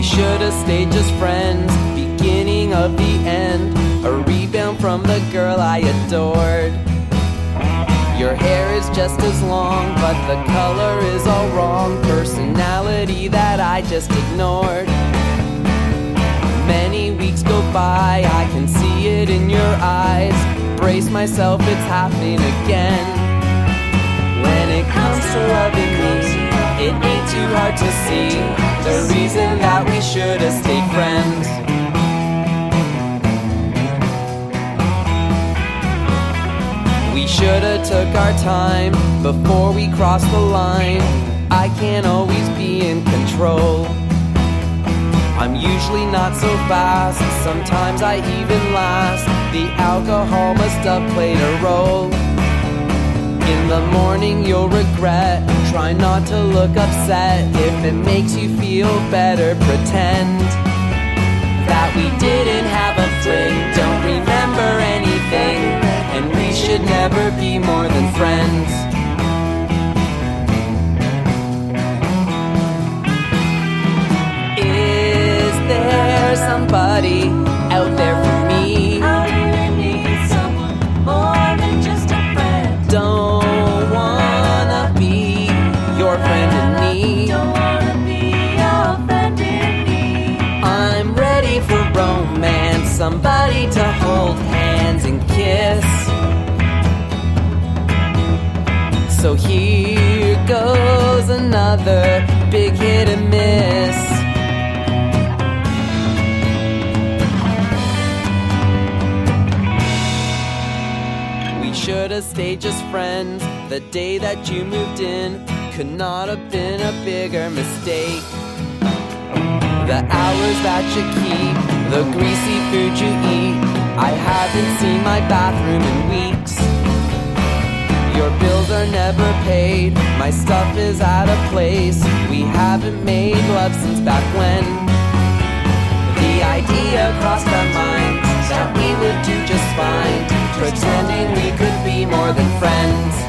should have stayed just friends, beginning of the end, a rebound from the girl I adored. Your hair is just as long, but the color is all wrong. Personality that I just ignored. Many weeks go by, I can see it in your eyes. Brace myself, it's happening again. When it comes to loving me, it ain't too hard to see the reason that we should have stayed friends. We should have took our time before we crossed the line. I can't always be in control. I'm usually not so fast, sometimes I even last. The alcohol must have played a role. In the morning you'll regret, try not to look upset. If it makes you feel better, pretend that we didn't have a fling. Don't remember anything, and we should never be more than friends. Is there somebody out there for me? I really need someone more than just a friend. Don't wanna be your friend in need. Don't wanna be your friend in need. I'm ready for romance, somebody to hold hands and kiss. So here goes another big hit and miss. We should have stayed just friends. The day that you moved in could not have been a bigger mistake. The hours that you keep, the greasy food you eat. I haven't seen my bathroom in weeks. Your bills are never paid, my stuff is out of place. We haven't made love since back when. The idea crossed our minds that we would do just fine, pretending we could be more than friends.